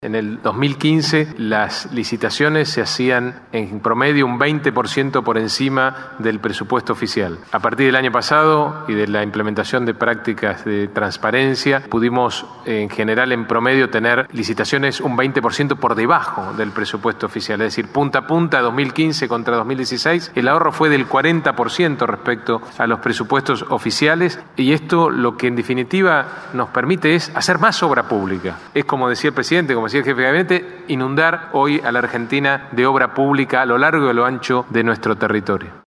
En el 2015 las licitaciones se hacían en promedio un 20% por encima del presupuesto oficial. A partir del año pasado y de la implementación de prácticas de transparencia, pudimos en general en promedio tener licitaciones un 20% por debajo del presupuesto oficial. Es decir, punta a punta 2015 contra 2016, el ahorro fue del 40% respecto a los presupuestos oficiales, y esto lo que en definitiva nos permite es hacer más obra pública. Es como decía el presidente, como decía el jefe de gabinete, inundar hoy a la Argentina de obra pública a lo largo y a lo ancho de nuestro territorio.